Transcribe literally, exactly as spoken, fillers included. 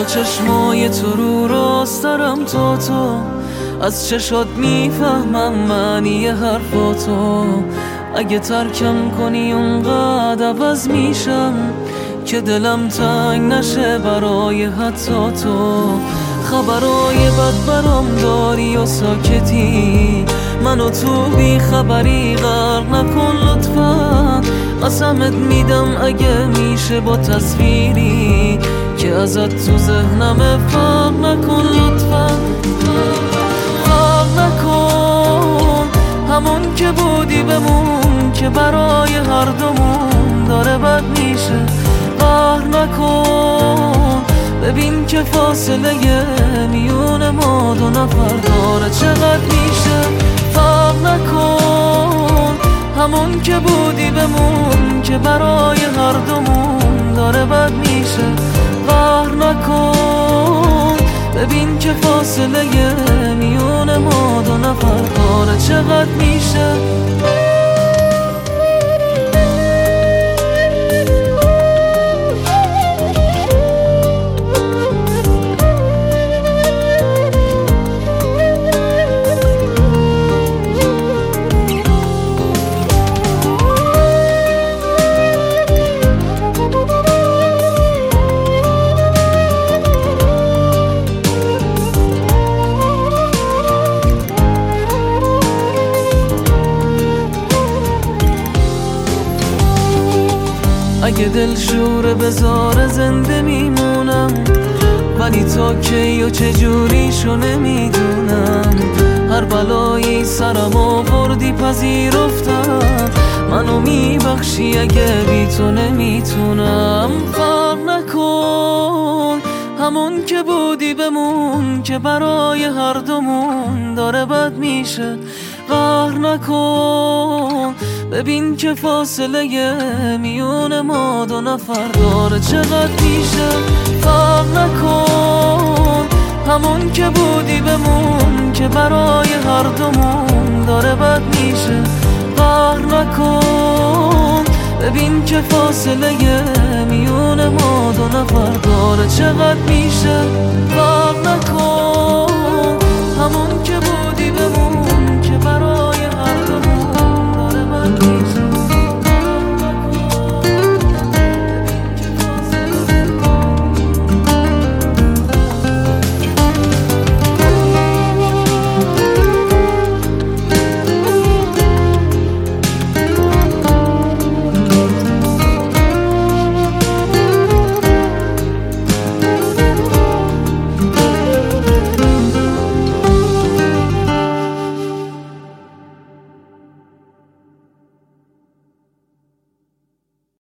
با چشمای تو رو راست دارم تو تو از چشات میفهمم معنی حرفاتو. اگه ترکم کنی اونقدر عوض میشم که دلم تنگ نشه برای حتی تو. خبرای بد برام داری و ساکتی، منو تو بی خبری غرق نکن لطفا. قسمت میدم اگه میشه با تصویری که ازت تو ذهنم فرق نکن لطفا. فرق نکن، همون که بودی بمون که برای هر دومون داره بد میشه. قهر نکن، ببین که فاصله میون ما دو نفر داره چقدر میشه. فرق نکن، همون که بودی بمون که برای هر دومون داره بد میشه. قهر نکن، ببین که فاصله میون ما دو نفر داره چقدر میشه. اگه دل شوره بذاره زنده میمونم، ولی تا کی و چجوریشو نمیدونم. هر بلایی سرم آوردی پذیرفتم، منو میبخشی اگه بی تو نمیتونم. فرق نکن، همون که بودی بمون که برای هر دومون داره بد میشه. قهر نکن، ببین که فاصله میون ما دو نفر داره چقدر میشه. فرق نکن، همون که بودی بمون که برای هر دومون داره بد میشه. قهر نکن، ببین که فاصله میون ما دو نفر داره چقدر میشه. فرق نکن.